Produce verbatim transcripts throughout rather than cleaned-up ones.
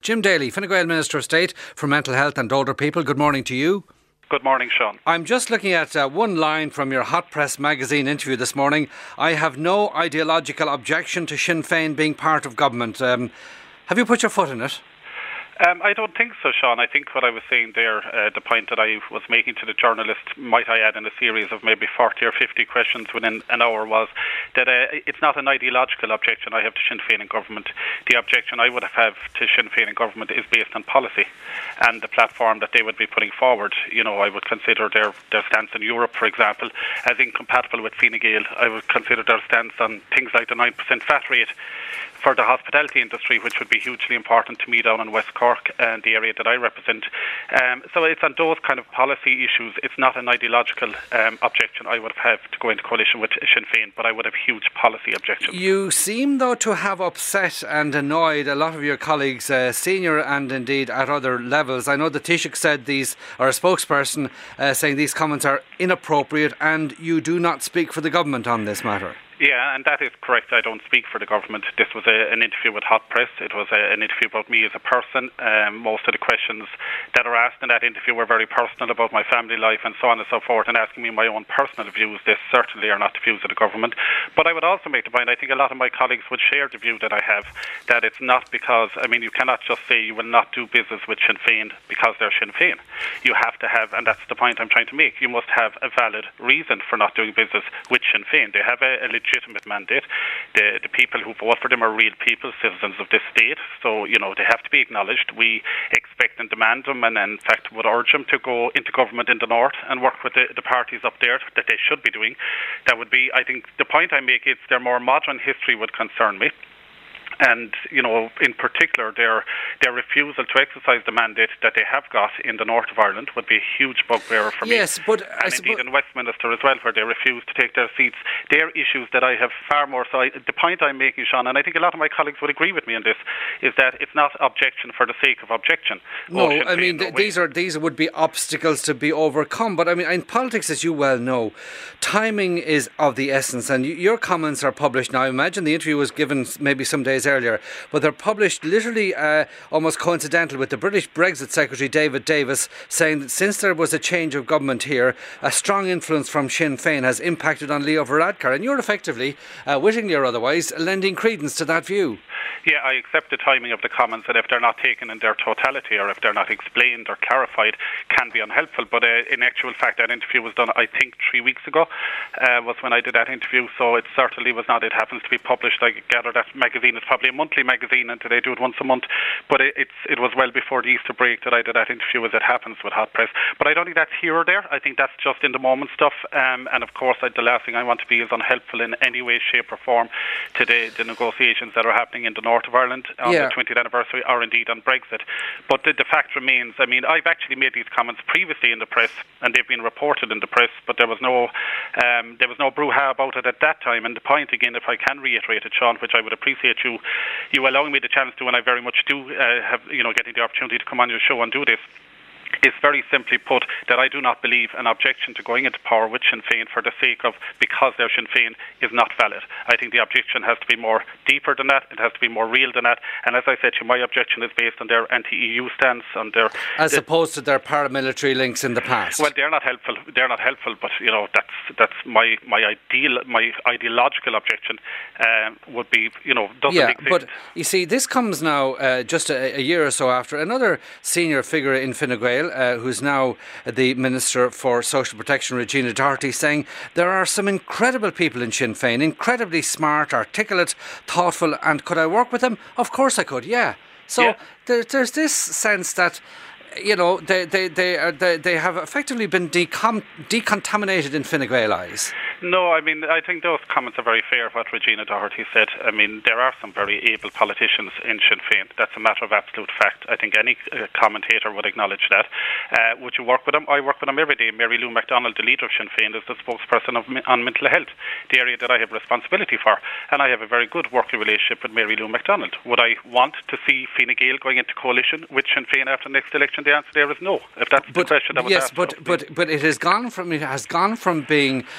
Jim Daly, Fine Gael Minister of State for Mental Health and Older People. Good morning to you. Good morning, Sean. I'm just looking at uh, one line from your Hot Press magazine interview this morning. I have no ideological objection to Sinn Féin being part of government. Um, have you put your foot in it? Um, I don't think so, Sean. I think what I was saying there, uh, the point that I was making to the journalist, might I add, in a series of maybe forty or fifty questions within an hour, was that uh, it's not an ideological objection I have to Sinn Féin in government. The objection I would have to Sinn Féin in government is based on policy and the platform that they would be putting forward. You know, I would consider their, their stance in Europe, for example, as incompatible with Fine Gael. I would consider their stance on things like the nine percent fat rate for the hospitality industry, which would be hugely important to me down in West Cork and the area that I represent. Um, so it's on those kind of policy issues. It's not an ideological um, objection I would have to go into coalition with Sinn Féin, but I would have huge policy objections. You seem, though, to have upset and annoyed a lot of your colleagues, uh, senior and indeed at other levels. I know the Taoiseach said these, or a spokesperson uh, saying these comments are inappropriate and you do not speak for the government on this matter. Yeah, and that is correct. I don't speak for the government. This was a, an interview with Hot Press. It was a, an interview about me as a person. Um, most of the questions that are asked in that interview were very personal about my family life and so on and so forth, and asking me my own personal views. They certainly are not the views of the government. But I would also make the point, I think a lot of my colleagues would share the view that I have, that it's not because, I mean, you cannot just say you will not do business with Sinn Féin because they're Sinn Féin. You have to have, and that's the point I'm trying to make, you must have a valid reason for not doing business with Sinn Féin. They have a, a legit legitimate mandate. The, the people who vote for them are real people, citizens of this state. So, you know, they have to be acknowledged. We expect and demand them, and in fact would urge them to go into government in the north and work with the, the parties up there that they should be doing. That would be, I think, the point I make is their more modern history would concern me. And, you know, in particular, their their refusal to exercise the mandate that they have got in the north of Ireland would be a huge bugbearer for me. Yes, but and I indeed suppo- in Westminster as well, where they refuse to take their seats. They're issues that I have far more. So I, the point I'm making, Sean, and I think a lot of my colleagues would agree with me on this, is that it's not objection for the sake of objection. No, I mean th- these are these would be obstacles to be overcome. But I mean, in politics, as you well know, timing is of the essence. And y- your comments are published now. I imagine the interview was given maybe some days earlier, but they're published literally uh, almost coincidental with the British Brexit Secretary David Davis saying that since there was a change of government here, a strong influence from Sinn Féin has impacted on Leo Varadkar, and you're effectively, uh, wittingly or otherwise, lending credence to that view. Yeah, I accept the timing of the comments, and if they're not taken in their totality or if they're not explained or clarified, can be unhelpful. But uh, in actual fact, that interview was done, I think, three weeks ago, uh, was when I did that interview, so it certainly was not. It happens to be published. I gather that magazine is probably a monthly magazine, and they do it once a month, but it, it's, it was well before the Easter break that I did that interview, as it happens with Hot Press. But I don't think that's here or there. I think that's just in the moment stuff, um, and of course I, the last thing I want to be is unhelpful in any way, shape or form to the, the negotiations that are happening in the north of Ireland on yeah. the twentieth anniversary, or indeed on Brexit. But the, the fact remains, I mean, I've actually made these comments previously in the press, and they've been reported in the press, but there was no um, there was no brouhaha about it at that time. And the point again, if I can reiterate it, Sean, which I would appreciate you you allowing me the chance to, and I very much do uh, have, you know, getting the opportunity to come on your show and do this, is very simply put that I do not believe an objection to going into power with Sinn Féin for the sake of because they're Sinn Féin is not valid. I think the objection has to be more deeper than that. It has to be more real than that. And as I said to you, my objection is based on their anti-E U stance, on their as the, opposed to their paramilitary links in the past. Well, they're not helpful. They're not helpful. But you know, that's that's my my ideal my ideological objection uh, would be, you know, doesn't yeah, exist. But you see, this comes now uh, just a, a year or so after another senior figure in Fine Gael, Uh, who's now the Minister for Social Protection, Regina Doherty, saying there are some incredible people in Sinn Féin, incredibly smart, articulate, thoughtful, and could I work with them? Of course I could, yeah. So yeah. There, there's this sense that, you know, they they they, are, they, they have effectively been decom- decontaminated in Fine Gael eyes. No, I mean, I think those comments are very fair, what Regina Doherty said. I mean, there are some very able politicians in Sinn Féin. That's a matter of absolute fact. I think any uh, commentator would acknowledge that. Uh, would you work with them? I work with them every day. Mary Lou MacDonald, the leader of Sinn Féin, is the spokesperson of, on mental health, the area that I have responsibility for. And I have a very good working relationship with Mary Lou MacDonald. Would I want to see Fine Gael going into coalition with Sinn Féin after the next election? The answer there is no. If that's but, the question that was yes, asked. Yes, but, but, but it has gone from, it has gone from being a kind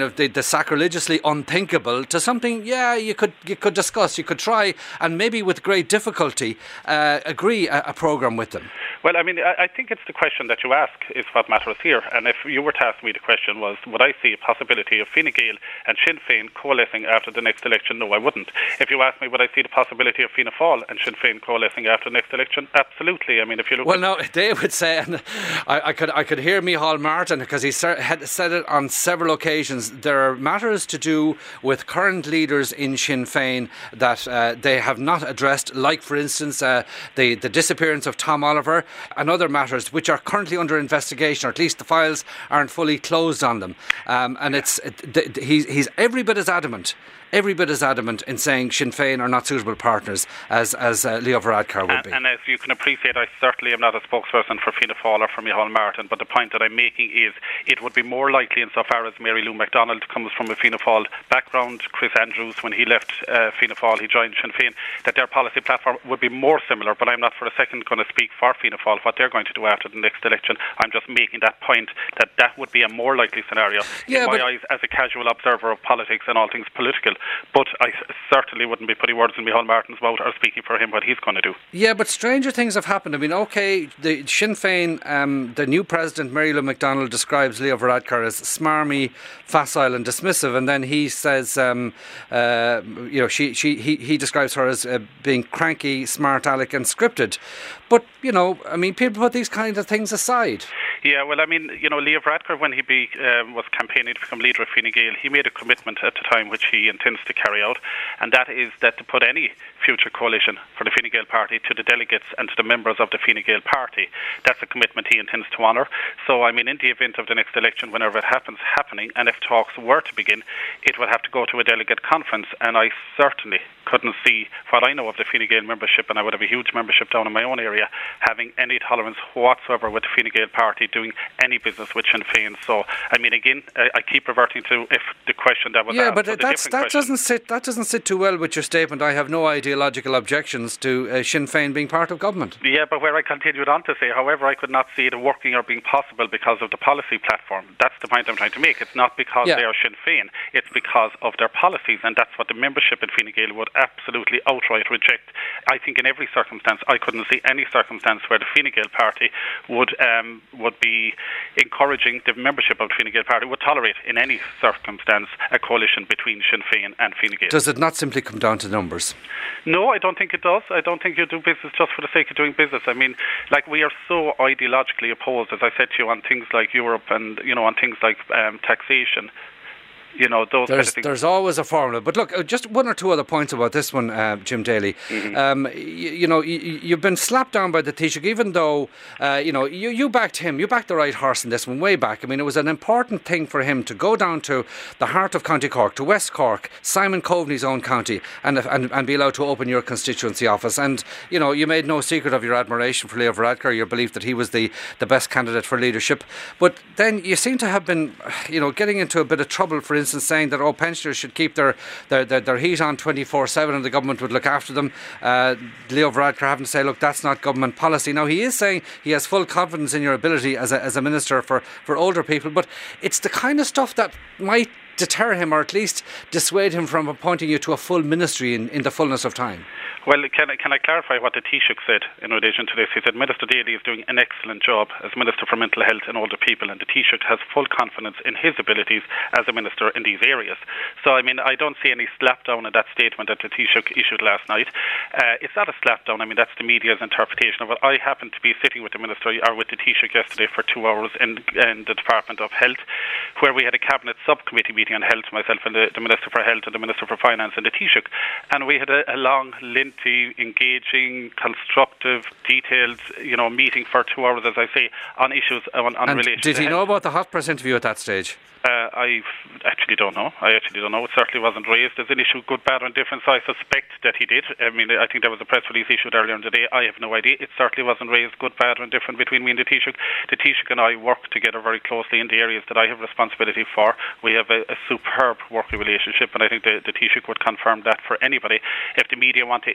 kind of the, the sacrilegiously unthinkable to something, yeah, you could you could discuss, you could try, and maybe with great difficulty uh, agree a, a programme with them? Well, I mean, I, I think it's the question that you ask is what matters here. And if you were to ask me, the question was, would I see a possibility of Fine Gael and Sinn Féin coalescing after the next election? No, I wouldn't. If you ask me, would I see the possibility of Fianna Fáil and Sinn Féin coalescing after the next election? Absolutely. I mean, if you look. Well, no, they would say, and I, I could I could hear Micheál Martin, because he had said it on several occasions. There are matters to do with current leaders in Sinn Féin that uh, they have not addressed, like, for instance, uh, the the disappearance of Tom Oliver, and other matters which are currently under investigation, or at least the files aren't fully closed on them. Um, and it's it, he's he's every bit as adamant. Every bit as adamant in saying Sinn Féin are not suitable partners as as uh, Leo Varadkar would and, be. And as you can appreciate, I certainly am not a spokesperson for Fianna Fáil or for Micheál Martin, but the point that I'm making is it would be more likely, insofar as Mary Lou MacDonald comes from a Fianna Fáil background, Chris Andrews, when he left uh, Fianna Fáil, he joined Sinn Féin, that their policy platform would be more similar, but I'm not for a second going to speak for Fianna Fáil, what they're going to do after the next election. I'm just making that point, that that would be a more likely scenario yeah, in my eyes as a casual observer of politics and all things political. But I certainly wouldn't be putting words in Micheál Martin's mouth or speaking for him what he's going to do. Yeah, but stranger things have happened. I mean, OK, the Sinn Féin, um, the new president, Mary Lou MacDonald, describes Leo Varadkar as smarmy, facile and dismissive, and then he says, um, uh, you know, she, she, he, he describes her as uh, being cranky, smart aleck and scripted. But, you know, I mean, people put these kinds of things aside. Yeah, well, I mean, you know, Leo Varadkar, when he be, um, was campaigning to become leader of Fine Gael, he made a commitment at the time which he intends to carry out, and that is that to put any future coalition for the Fine Gael party to the delegates and to the members of the Fine Gael party. That's a commitment he intends to honour. So, I mean, in the event of the next election, whenever it happens happening, and if talks were to begin, it would have to go to a delegate conference, and I certainly couldn't see what I know of the Fine Gael membership, and I would have a huge membership down in my own area, having any tolerance whatsoever with the Fine Gael party doing any business with Sinn Féin. So, I mean, again, I, I keep reverting to if the question that was yeah, asked. but was that's, a that question. doesn't sit that doesn't sit too well with your statement. I have no ideological objections to uh, Sinn Féin being part of government. Yeah, but where I continued on to say, however, I could not see it working or being possible because of the policy platform. That's the point I'm trying to make. It's not because yeah. they are Sinn Féin. It's because of their policies, and that's what the membership in Fine Gael would absolutely outright reject. I think in every circumstance, I couldn't see any circumstance where the Fine Gael party would um, would be encouraging the membership of the Fine Gael party, would tolerate in any circumstance a coalition between Sinn Féin and Fine Gael. Does it not simply come down to numbers? No, I don't think it does. I don't think you do business just for the sake of doing business. I mean, like, we are so ideologically opposed, as I said to you, on things like Europe and, you know, on things like um, taxation. You know, those there's, kind of things. There's always a formula. But look, just one or two other points about this one, uh, Jim Daly. Mm-hmm. Um, you, you know, you, you've been slapped down by the Taoiseach, even though, uh, you know, you, you backed him. You backed the right horse in this one way back. I mean, it was an important thing for him to go down to the heart of County Cork, to West Cork, Simon Coveney's own county, and, and, and be allowed to open your constituency office. And, you know, you made no secret of your admiration for Leo Varadkar, your belief that he was the, the best candidate for leadership. But then you seem to have been, you know, getting into a bit of trouble, for instance, saying that, oh, pensioners should keep their, their, their, their heat on twenty-four seven and the government would look after them. Uh, Leo Varadkar having to say, look, that's not government policy. Now, he is saying he has full confidence in your ability as a, as a minister for, for older people, but it's the kind of stuff that might deter him, or at least dissuade him from appointing you to a full ministry in, in the fullness of time. Well, can I, can I clarify what the Taoiseach said in relation to this? He said Minister Daly is doing an excellent job as Minister for Mental Health and Older People, and the Taoiseach has full confidence in his abilities as a minister in these areas. So, I mean, I don't see any slapdown in that statement that the Taoiseach issued last night. Uh, it's not a slapdown. I mean, that's the media's interpretation of it. I happened to be sitting with the Minister, or with the Taoiseach yesterday for two hours in, in the Department of Health, where we had a Cabinet subcommittee meeting on health, myself and the, the Minister for Health and the Minister for Finance and the Taoiseach, and we had a, a long, lengthy, engaging, constructive, detailed, you know, meeting for two hours, as I say, on issues on, on and relation did to he health. know about the hot press interview at that stage? Uh, I actually don't know. I actually don't know. It certainly wasn't raised as an issue, good, bad, or indifferent, so I suspect that he did. I mean, I think there was a press release issued earlier in the day. I have no idea. It certainly wasn't raised, good, bad, or indifferent, between me and the Taoiseach. The Taoiseach and I work together very closely in the areas that I have responsibility for. We have a, a superb working relationship, and I think the, the Taoiseach would confirm that for anybody. If the media want to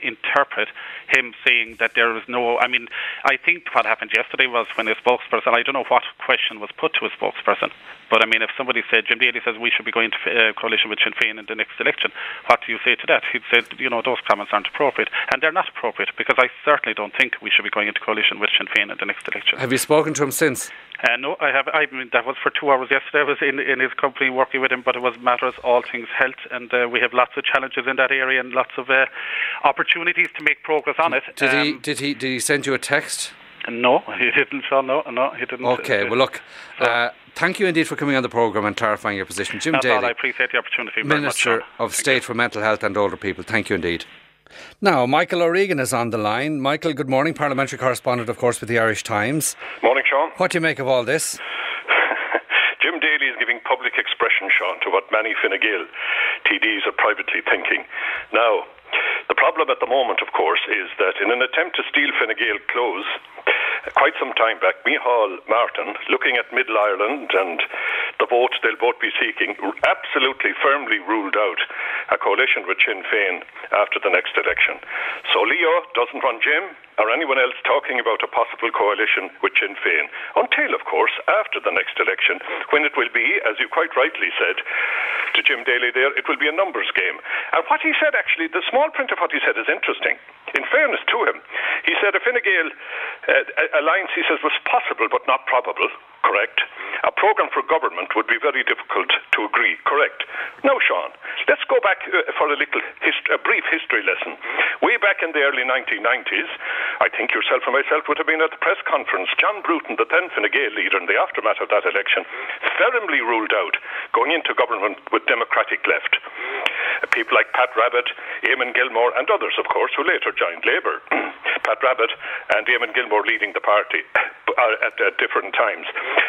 interpret him saying that there is no, I mean, I think what happened yesterday was when a spokesperson, I don't know what question was put to a spokesperson, but I mean, if somebody said, Jim Daly says we should be going to uh, coalition with Sinn Féin in the next election, what do you say to that? He'd said, you know, those comments aren't appropriate, and they're not appropriate, because I certainly don't think we should be going into coalition with Sinn Féin in the next election. Have you spoken to him since? Uh, no, I have. I mean, that was for two hours yesterday. I was in, in his company working with him, but it was matters all things health, and uh, we have lots of challenges in that area and lots of uh, opportunities to make progress on it. Did um, he? Did he? Did he send you a text? No, he didn't. So no, no, he didn't. Okay. Well, look. Uh, thank you indeed for coming on the programme and clarifying your position, Jim Daly. I appreciate the opportunity. Minister very much, of Thank State you. for Mental Health and Older People. Thank you indeed. Now, Michael O'Regan is on the line. Michael, good morning. Parliamentary correspondent, of course, with the Irish Times. Morning, Sean. What do you make of all this? Jim Daly is giving public expression, Sean, to what many Fine Gael T Ds are privately thinking. Now, the problem at the moment, of course, is that in an attempt to steal Fine Gael clothes, quite some time back, Micheál Martin, looking at Middle Ireland and the votes they'll both be seeking, absolutely firmly ruled out a coalition with Sinn Féin after the next election. So Leo doesn't want Jim or anyone else talking about a possible coalition with Sinn Féin until, of course, after the next election, when it will be, as you quite rightly said to Jim Daly there, it will be a numbers game. And what he said, actually, the small print of what he said is interesting. In fairness to him, he said a Fine Gael uh, alliance, he says, was possible but not probable. Correct. A programme for government would be very difficult to agree. Correct. Now, Sean, let's go back uh, for a little, hist- a brief history lesson. Way back in the early nineteen nineties, I think yourself and myself would have been at the press conference. John Bruton, the then Fine Gael leader in the aftermath of that election, firmly ruled out going into government with Democratic left. Uh, people like Pat Rabbitte, Eamon Gilmore, and others, of course, who later joined Labour. Pat Rabbitte and Eamon Gilmore leading the party at, at different times.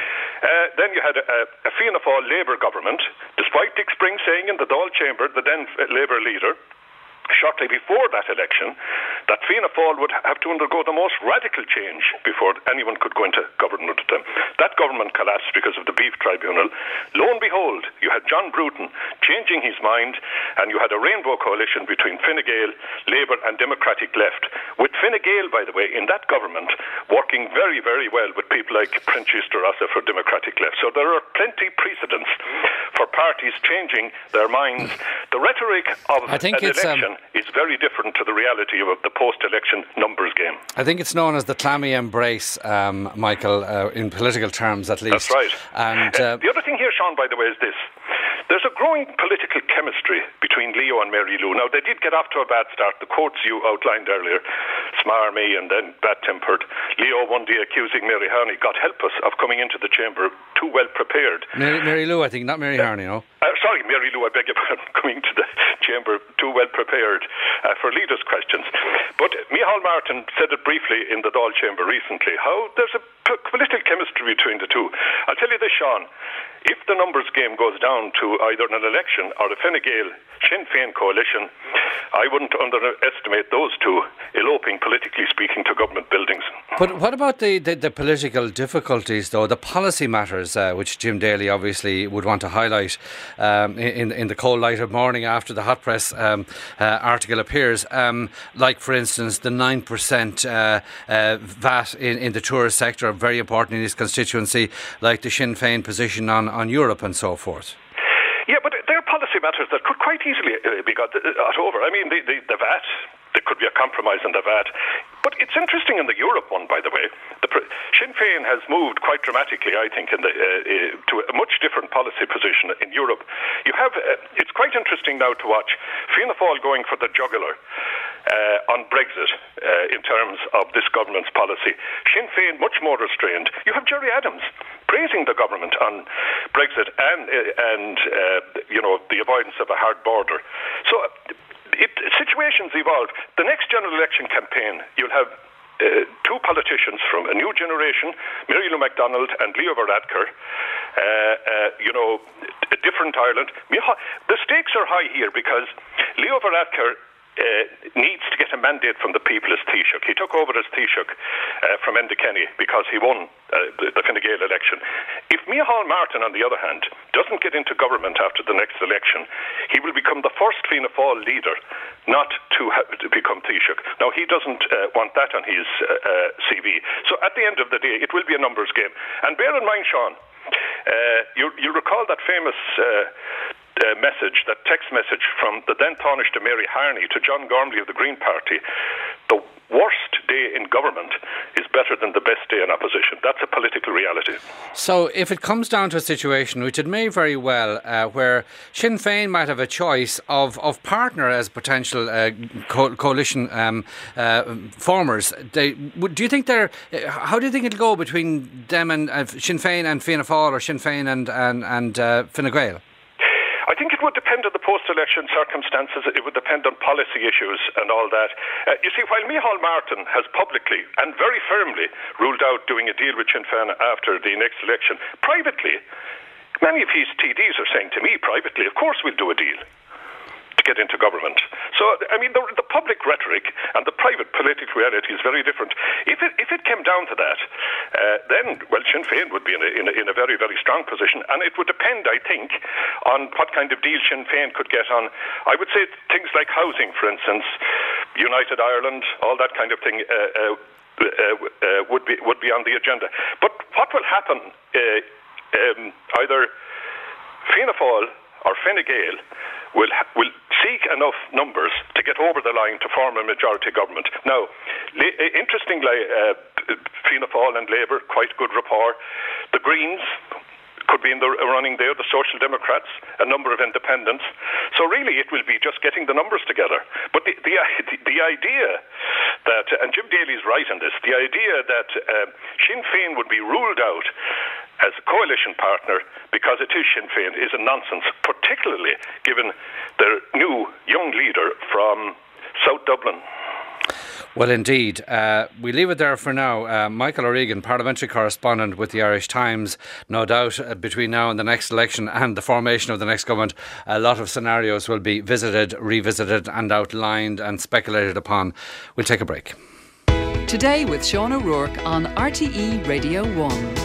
Uh, then you had a, a Fianna Fáil Labour government, despite Dick Spring saying in the Dáil chamber, the then Labour leader, shortly before that election, that Fianna Fáil would have to undergo the most radical change before anyone could go into government with them. That government collapsed because of the Beef Tribunal. Lo and behold, you had John Bruton changing his mind, and you had a rainbow coalition between Fine Gael, Labour and Democratic left, with Fine Gael, by the way, in that government, working very, very well with people like Prince Easterasa for Democratic left. So there are plenty precedents for parties changing their minds. The rhetoric of I think an it's, election um, is very different to the reality of the post-election numbers game. I think it's known as the clammy embrace, um, Michael, uh, in political terms at least. That's right. And uh, the other thing here, Sean, by the way, is this. There's a growing political chemistry between Leo and Mary Lou. Now, they did get off to a bad start. The quotes you outlined earlier, smarmy and then bad-tempered. Leo one day accusing Mary Harney, God help us, of coming into the chamber too well prepared. Mary, Mary Lou, I think, not Mary Harney, no? Uh, sorry, Mary Lou, I beg your pardon, coming to the chamber too well prepared uh, for leaders' questions. But Micheál Martin said it briefly in the Dáil chamber recently, how there's a p- political chemistry between the two. I'll tell you this, Sean, if the numbers game goes down to either an election or a Fine Gael Sinn Féin coalition, I wouldn't underestimate those two eloping, politically speaking, to government buildings. But what about the, the, the political difficulties, though, the policy matters, uh, which Jim Daly obviously would want to highlight um, in, in the cold light of morning after the Hot Press um, uh, article appears, um, like, for instance, the nine percent uh, uh, V A T in, in the tourist sector, very important in his constituency, like the Sinn Féin position on, on Europe and so forth. Yeah, but they're policy matters that could quite easily uh, be got uh, over. I mean, the, the, the V A T, there could be a compromise on the V A T. But it's interesting in the Europe one, by the way. The pre- Sinn Féin has moved quite dramatically, I think, in the, uh, uh, to a much different policy position in Europe. You have, uh, it's quite interesting now to watch Fianna Fáil going for the jugular uh, on Brexit uh, in terms of this government's policy. Sinn Féin much more restrained. You have Gerry Adams praising the government on Brexit and, uh, and uh, you know, the avoidance of a hard border. So It, situations evolve. The next general election campaign, you'll have uh, two politicians from a new generation, Mary Lou McDonald and Leo Varadkar, uh, uh, you know, a different Ireland. The stakes are high here because Leo Varadkar uh, needs to get a mandate from the people as Taoiseach. He took over as Taoiseach uh, from Enda Kenny because he won uh, the, the Fine Gael election. If Micheál Martin, on the other hand, doesn't get into government after the next election, he will become the first Fianna Fáil leader not to, ha- to become Taoiseach. Now, he doesn't uh, want that on his uh, uh, C V. So at the end of the day, it will be a numbers game. And bear in mind, Sean, uh, you, you recall that famous uh, uh, message, that text message from the then Taoiseach Mary Harney to John Gormley of the Green Party. The worst day in government is better than the best day in opposition. That's a political reality. So if it comes down to a situation, which it may very well, uh, where Sinn Féin might have a choice of, of partner as potential uh, co- coalition um, uh, formers, they, do you think they're, how do you think it'll go between them and uh, Sinn Féin and Fianna Fáil, or Sinn Féin and, and, and uh, Fine Gael? I think it would depend on the post-election circumstances. It would depend on policy issues and all that. Uh, you see, while Micheál Martin has publicly and very firmly ruled out doing a deal with Sinn Féin after the next election, privately, many of his T Ds are saying to me privately, of course we'll do a deal to get into government. So, I mean, the, the public rhetoric and the private political reality is very different. If it if it came down to that, uh, then, well, Sinn Féin would be in a, in, a, in a very, very strong position. And it would depend, I think, on what kind of deal Sinn Féin could get on. I would say things like housing, for instance, United Ireland, all that kind of thing, uh, uh, uh, uh, would be would be on the agenda. But what will happen, uh, um, either Fianna Fáil or Fine Gael will will seek enough numbers to get over the line to form a majority government. Now, la- interestingly, uh, Fianna Fáil and Labour, quite good rapport. The Greens could be in the running there, the Social Democrats, a number of independents. So really it will be just getting the numbers together. But the the, the idea that, and Jim Daly's right on this, the idea that uh, Sinn Féin would be ruled out as a coalition partner because it is Sinn Féin is a nonsense, particularly given their new young leader from South Dublin. Well, indeed. Uh, we leave it there for now. Uh, Michael O'Regan, parliamentary correspondent with the Irish Times. No doubt uh, between now and the next election and the formation of the next government, a lot of scenarios will be visited, revisited and outlined and speculated upon. We'll take a break. Today with Sean O'Rourke on R T E Radio one.